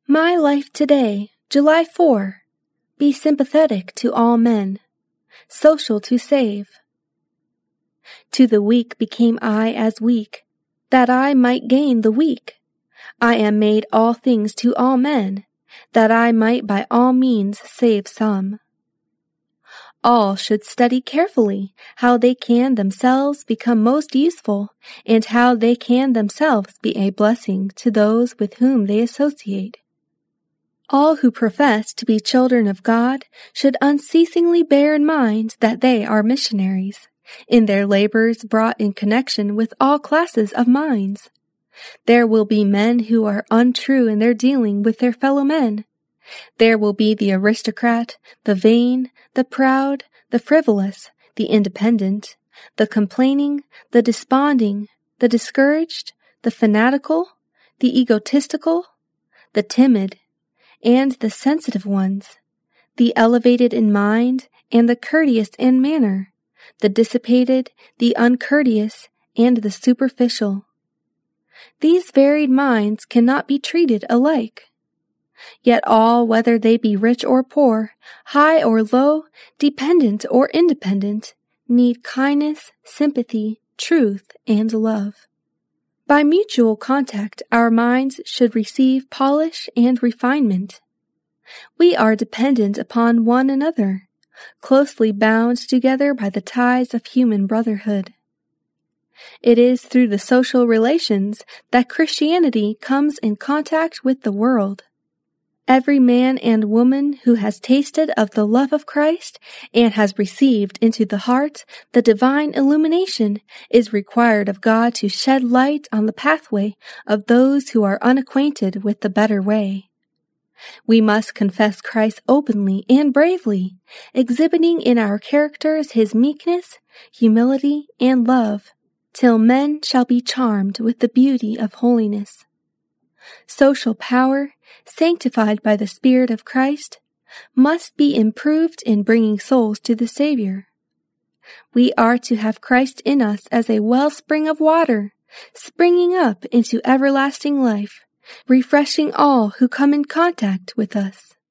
My life today, July 4. Be sympathetic to all men. Social to save. To the weak became I as weak, that I might gain the weak. I am made all things to all men, that I might by all means save some. All should study carefully how they can themselves become most useful, and how they can themselves be a blessing to those with whom they associate. All who profess to be children of God should unceasingly bear in mind that they are missionaries, in their labors brought in connection with all classes of minds. There will be men who are untrue in their dealing with their fellow men. There will be the aristocrat, the vain, the proud, the frivolous, the independent, the complaining, the desponding, the discouraged, the fanatical, the egotistical, the timid, and the sensitive ones, the elevated in mind and the courteous in manner, the dissipated, the uncourteous, and the superficial. These varied minds cannot be treated alike. Yet all, whether they be rich or poor, high or low, dependent or independent, need kindness, sympathy, truth, and love. By mutual contact, our minds should receive polish and refinement. We are dependent upon one another, closely bound together by the ties of human brotherhood. It is through the social relations that Christianity comes in contact with the world. Every man and woman who has tasted of the love of Christ and has received into the heart the divine illumination is required of God to shed light on the pathway of those who are unacquainted with the better way. We must confess Christ openly and bravely, exhibiting in our characters his meekness, humility, and love, till men shall be charmed with the beauty of holiness. Social power, sanctified by the Spirit of Christ, must be improved in bringing souls to the Savior. We are to have Christ in us as a wellspring of water, springing up into everlasting life, refreshing all who come in contact with us.